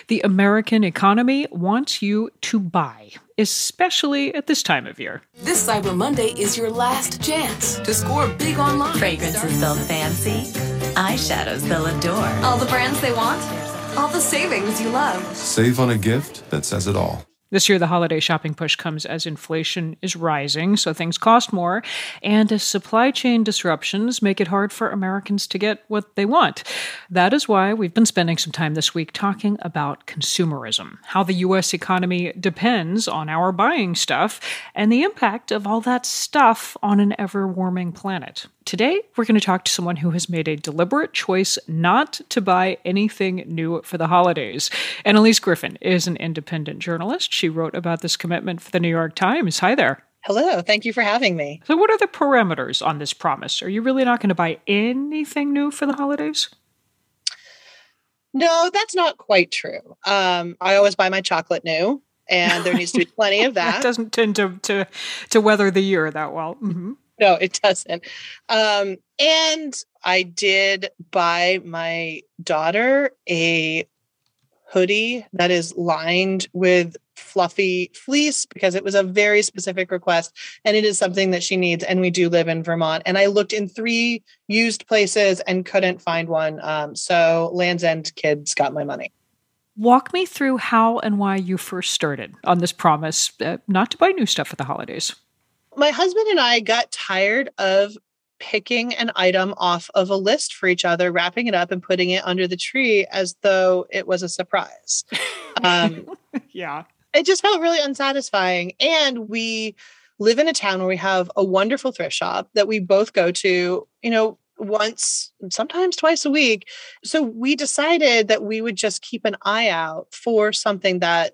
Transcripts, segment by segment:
The American economy wants you to buy, especially at this time of year. This Cyber Monday is your last chance to score big online. Fragrances they'll fancy, eyeshadows they'll adore. All the brands they want, all the savings you love. Save on a gift that says it all. This year, the holiday shopping push comes as inflation is rising, so things cost more, and as supply chain disruptions make it hard for Americans to get what they want. That is why we've been spending some time this week talking about consumerism, how the U.S. economy depends on our buying stuff, and the impact of all that stuff on an ever-warming planet. Today, we're going to talk to someone who has made a deliberate choice not to buy anything new for the holidays. Annalise Griffin is an independent journalist. She wrote about this commitment for the New York Times. Hi there. Hello. Thank you for having me. So what are the parameters on this promise? Are you really not going to buy anything new for the holidays? No, that's not quite true. I always buy my chocolate new, and there needs to be plenty of that. That doesn't tend to weather the year that well. Mm-hmm. No, it doesn't. And I did buy my daughter a hoodie that is lined with fluffy fleece because it was a very specific request and it is something that she needs. And we do live in Vermont. And I looked in 3 used places and couldn't find one. So Land's End Kids got my money. Walk me through how and why you first started on this promise not to buy new stuff for the holidays. My husband and I got tired of picking an item off of a list for each other, wrapping it up and putting it under the tree as though it was a surprise. Yeah. It just felt really unsatisfying. And we live in a town where we have a wonderful thrift shop that we both go to, once, sometimes twice a week. So we decided that we would just keep an eye out for something that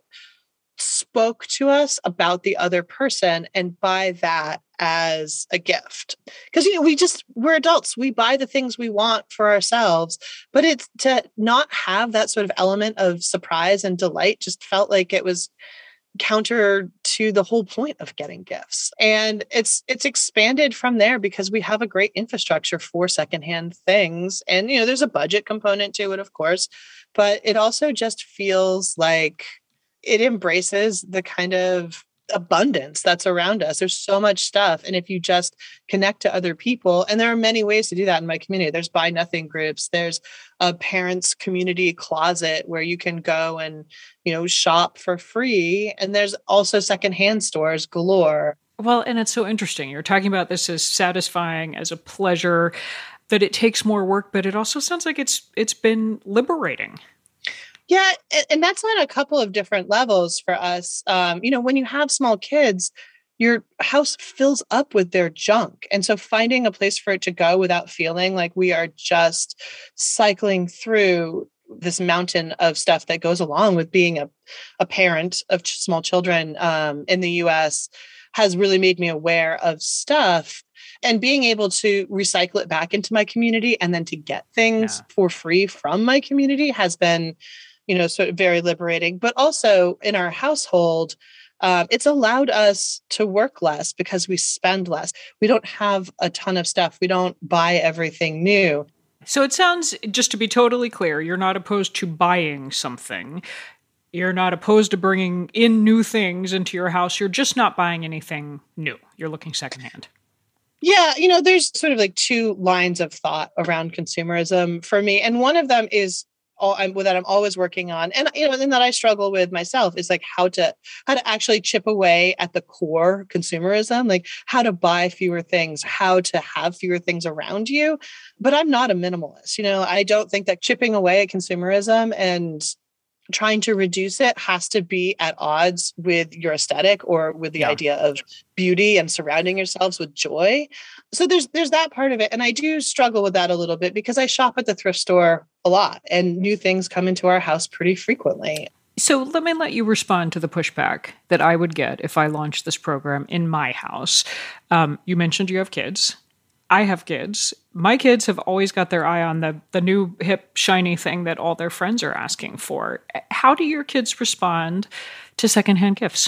spoke to us about the other person and buy that as a gift. Because, we're adults. We buy the things we want for ourselves, but it's to not have that sort of element of surprise and delight just felt like it was counter to the whole point of getting gifts. And it's expanded from there because we have a great infrastructure for secondhand things. And, there's a budget component to it, of course, but it also just feels like it embraces the kind of abundance that's around us. There's so much stuff. And if you just connect to other people, and there are many ways to do that in my community, there's buy nothing groups, there's a parents community closet where you can go and, shop for free. And there's also secondhand stores galore. Well, and it's so interesting. You're talking about this as satisfying, as a pleasure, that it takes more work, but it also sounds like it's been liberating. Yeah. And that's on a couple of different levels for us. When you have small kids, your house fills up with their junk. And so finding a place for it to go without feeling like we are just cycling through this mountain of stuff that goes along with being a parent of small children in the US has really made me aware of stuff. And being able to recycle it back into my community and then to get things for free from my community has been sort of very liberating. But also in our household, it's allowed us to work less because we spend less. We don't have a ton of stuff. We don't buy everything new. So it sounds, just to be totally clear, you're not opposed to buying something. You're not opposed to bringing in new things into your house. You're just not buying anything new. You're looking secondhand. Yeah, there's sort of like 2 lines of thought around consumerism for me. And one of them is that I'm always working on. And, and that I struggle with myself is like how to actually chip away at the core consumerism, like how to buy fewer things, how to have fewer things around you. But I'm not a minimalist. I don't think that chipping away at consumerism and trying to reduce it has to be at odds with your aesthetic or with the idea of beauty and surrounding yourselves with joy. So there's that part of it. And I do struggle with that a little bit because I shop at the thrift store a lot and new things come into our house pretty frequently. So let me let you respond to the pushback that I would get if I launched this program in my house. You mentioned you have kids. I have kids. My kids have always got their eye on the new hip shiny thing that all their friends are asking for. How do your kids respond to secondhand gifts?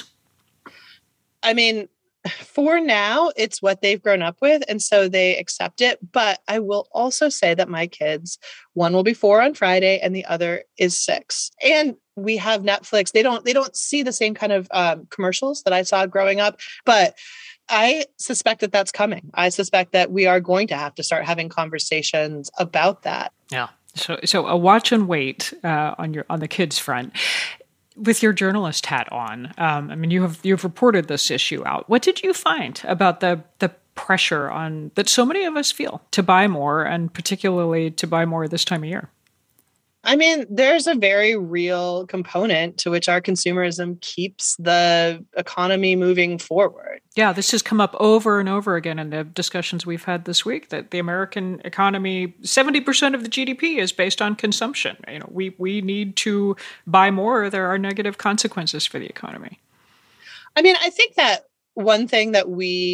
I mean, for now, it's what they've grown up with. And so they accept it. But I will also say that my kids, one will be 4 on Friday and the other is 6. And we have Netflix. They don't see the same kind of commercials that I saw growing up, but I suspect that that's coming. I suspect that we are going to have to start having conversations about that. Yeah. So a watch and wait on the kids front. With your journalist hat on, I mean, you've reported this issue out. What did you find about the pressure on that so many of us feel to buy more, and particularly to buy more this time of year? I mean, there's a very real component to which our consumerism keeps the economy moving forward. Yeah, this has come up over and over again in the discussions we've had this week, that the American economy, 70% of the GDP is based on consumption. You know, we need to buy more. There are negative consequences for the economy. I mean, I think that one thing that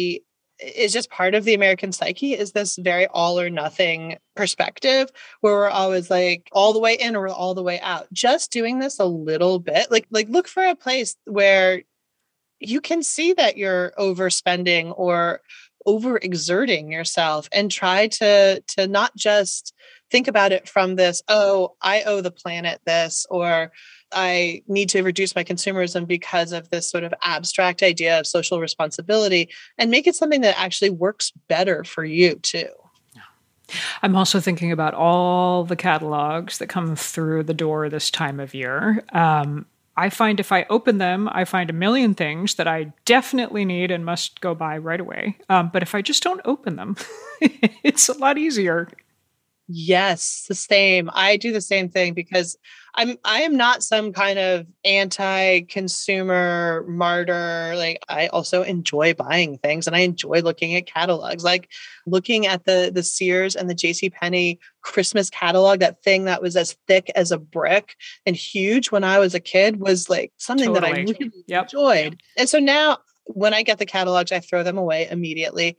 is just part of the American psyche is this very all or nothing perspective where we're always like all the way in or all the way out. Just doing this a little bit, like look for a place where you can see that you're overspending or overexerting yourself, and try to not just think about it from this, oh, I owe the planet this, or I need to reduce my consumerism because of this sort of abstract idea of social responsibility, and make it something that actually works better for you too. I'm also thinking about all the catalogs that come through the door this time of year. I find if I open them, I find a million things that I definitely need and must go buy right away. But if I just don't open them, it's a lot easier. Yes, the same. I do the same thing because I am not some kind of anti-consumer martyr. Like, I also enjoy buying things, and I enjoy looking at catalogs, like looking at the Sears and the JCPenney Christmas catalog. That thing that was as thick as a brick and huge when I was a kid was like something that I really enjoyed. And so now when I get the catalogs, I throw them away immediately.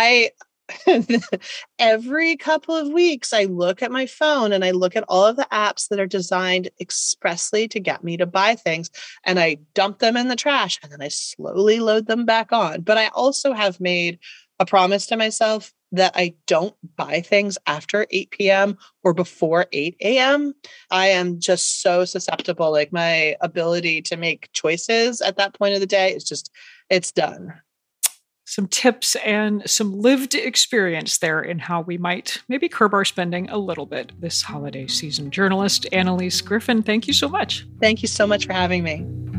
Every couple of weeks, I look at my phone and I look at all of the apps that are designed expressly to get me to buy things, and I dump them in the trash, and then I slowly load them back on. But I also have made a promise to myself that I don't buy things after 8 p.m. or before 8 a.m. I am just so susceptible. Like, my ability to make choices at that point of the day is just, it's done. Some tips and some lived experience there in how we might maybe curb our spending a little bit this holiday season. Journalist Annalise Griffin, thank you so much. Thank you so much for having me.